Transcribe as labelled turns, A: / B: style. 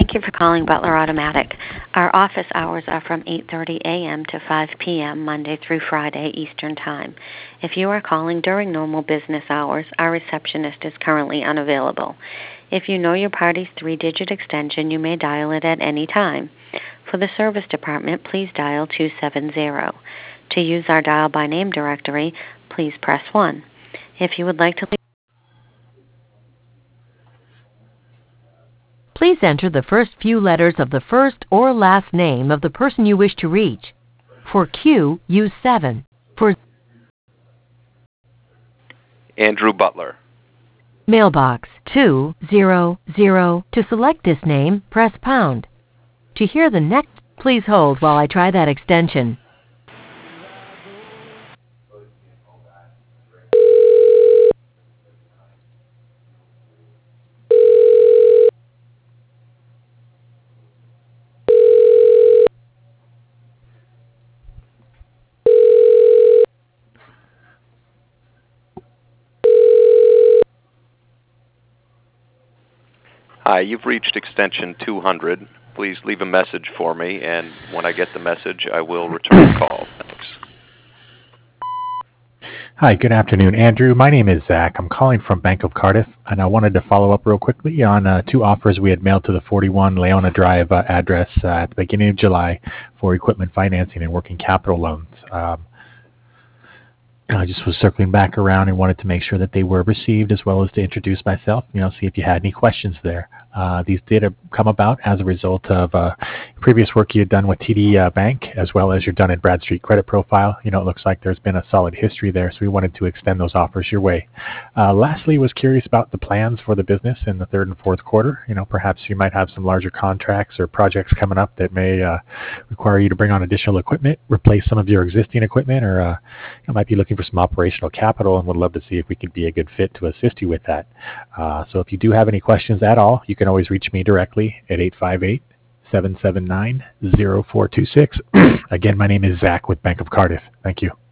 A: Thank you for calling Butler Automatic. Our office hours are from 8:30 a.m. to 5 p.m. Monday through Friday Eastern Time. If you are calling during normal business hours, our receptionist is currently unavailable. If you know your party's 3-digit extension, you may dial it at any time. For the service department, please dial 270. To use our dial by name directory, please press 1. If you would like to leave, please enter the first few letters of the first or last name of the person you wish to reach. For Q, use 7. For
B: Andrew Butler.
A: mailbox 200. To select this name, press pound. To hear the next, please hold while I try that extension.
B: Hi, you've reached extension 200. Please leave a message for me, and when I get the message, I will return the call. Thanks.
C: Hi, good afternoon, Andrew. My name is Zach. I'm calling from Bank of Cardiff, and I wanted to follow up real quickly on 2 offers we had mailed to the 41 Leona Drive address at the beginning of July for equipment financing and working capital loans. I just was circling back around and wanted to make sure that they were received, as well as to introduce myself, see if you had any questions there. These did come about as a result of previous work you had done with TD Bank, as well as your Dun & Bradstreet credit profile. It looks like there's been a solid history there, so we wanted to extend those offers your way. Lastly, was curious about the plans for the business in the 3rd and 4th quarter. Perhaps you might have some larger contracts or projects coming up that may require you to bring on additional equipment, replace some of your existing equipment, or might be looking for some operational capital, and would love to see if we could be a good fit to assist you with that. So if you do have any questions at all, you can always reach me directly at 858-779-0426. Again, my name is Zach with Bank of Cardiff. Thank you.